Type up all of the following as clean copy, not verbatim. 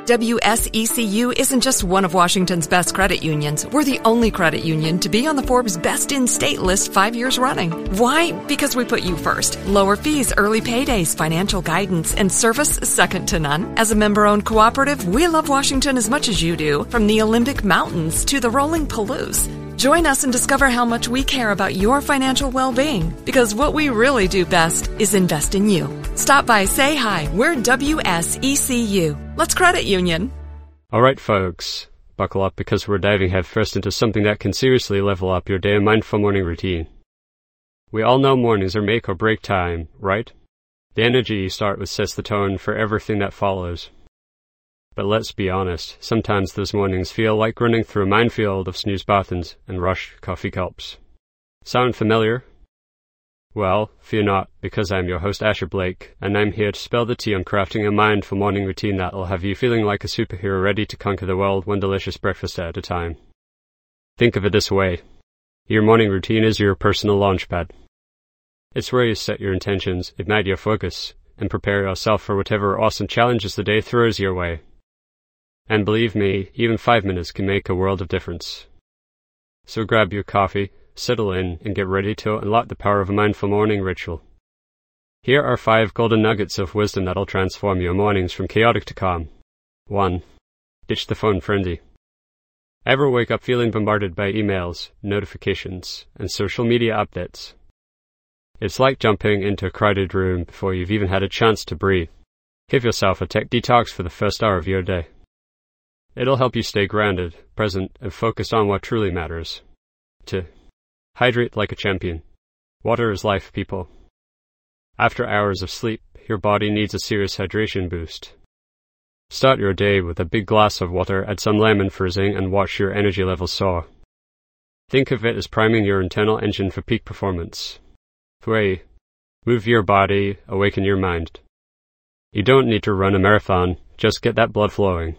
WSECU isn't just one of Washington's best credit unions. We're the only credit union to be on the Forbes Best in State list 5 years running. Why? Because we put you first. Lower fees, early paydays, financial guidance, and service second to none. As a member-owned cooperative, we love Washington as much as you do, from the Olympic Mountains to the rolling Palouse. Join us and discover how much we care about your financial well-being, because what we really do best is invest in you. Stop by, say hi. We're WSECU. Let's credit union. All right, folks, buckle up because we're diving headfirst into something that can seriously level up your day, a mindful morning routine. We all know mornings are make or break time, right? The energy you start with sets the tone for everything that follows. But let's be honest, sometimes those mornings feel like running through a minefield of snooze buttons and rushed coffee cups. Sound familiar? Well, fear not, because I'm your host Asher Blake, and I'm here to spill the tea on crafting a mindful morning routine that'll have you feeling like a superhero ready to conquer the world one delicious breakfast at a time. Think of it this way. Your morning routine is your personal launchpad. It's where you set your intentions, ignite your focus, and prepare yourself for whatever awesome challenges the day throws your way. And believe me, even 5 minutes can make a world of difference. So grab your coffee, settle in, and get ready to unlock the power of a mindful morning ritual. Here are 5 golden nuggets of wisdom that'll transform your mornings from chaotic to calm. 1. Ditch the phone frenzy. Ever wake up feeling bombarded by emails, notifications, and social media updates? It's like jumping into a crowded room before you've even had a chance to breathe. Give yourself a tech detox for the first hour of your day. It'll help you stay grounded, present, and focused on what truly matters. 2. Hydrate like a champion. Water is life, people. After hours of sleep, your body needs a serious hydration boost. Start your day with a big glass of water, add some lemon freezing, and watch your energy levels soar. Think of it as priming your internal engine for peak performance. 3. Move your body, awaken your mind. You don't need to run a marathon, just get that blood flowing.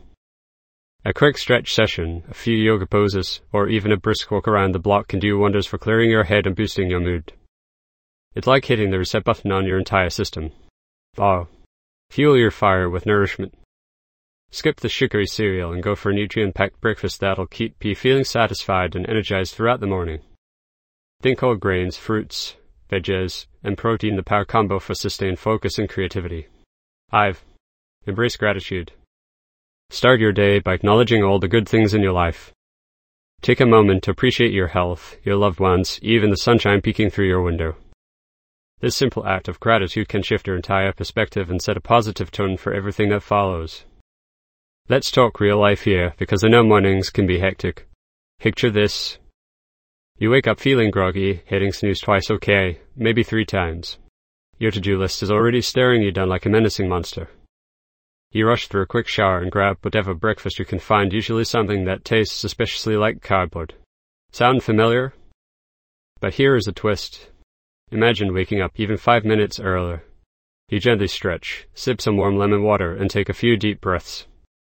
A quick stretch session, a few yoga poses, or even a brisk walk around the block can do wonders for clearing your head and boosting your mood. It's like hitting the reset button on your entire system. Oh, fuel your fire with nourishment. Skip the sugary cereal and go for a nutrient-packed breakfast that'll keep you feeling satisfied and energized throughout the morning. Think whole grains, fruits, veggies, and protein, the power combo for sustained focus and creativity. 5. Embrace gratitude. Start your day by acknowledging all the good things in your life. Take a moment to appreciate your health, your loved ones, even the sunshine peeking through your window. This simple act of gratitude can shift your entire perspective and set a positive tone for everything that follows. Let's talk real life here, because I know mornings can be hectic. Picture this. You wake up feeling groggy, hitting snooze twice, okay, maybe 3 times. Your to-do list is already staring you down like a menacing monster. You rush through a quick shower and grab whatever breakfast you can find, usually something that tastes suspiciously like cardboard. Sound familiar? But here is a twist. Imagine waking up even 5 minutes earlier. You gently stretch, sip some warm lemon water, and take a few deep breaths.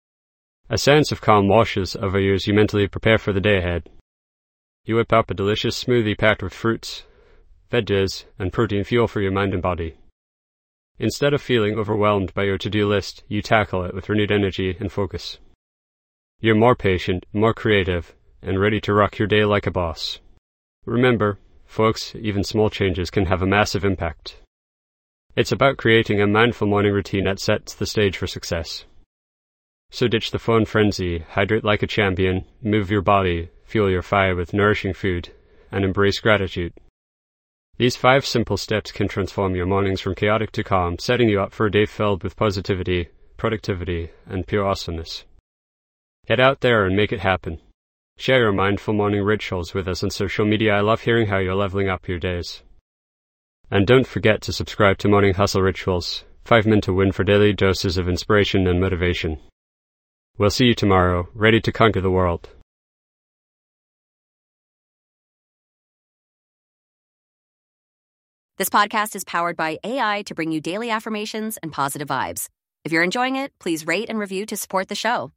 A sense of calm washes over you as you mentally prepare for the day ahead. You whip up a delicious smoothie packed with fruits, veggies, and protein fuel for your mind and body. Instead of feeling overwhelmed by your to-do list, you tackle it with renewed energy and focus. You're more patient, more creative, and ready to rock your day like a boss. Remember, folks, even small changes can have a massive impact. It's about creating a mindful morning routine that sets the stage for success. So ditch the phone frenzy, hydrate like a champion, move your body, fuel your fire with nourishing food, and embrace gratitude. These 5 simple steps can transform your mornings from chaotic to calm, setting you up for a day filled with positivity, productivity, and pure awesomeness. Get out there and make it happen. Share your mindful morning rituals with us on social media. I love hearing how you're leveling up your days. And don't forget to subscribe to Morning Hustle Rituals, 5 minutes to win for daily doses of inspiration and motivation. We'll see you tomorrow, ready to conquer the world. This podcast is powered by AI to bring you daily affirmations and positive vibes. If you're enjoying it, please rate and review to support the show.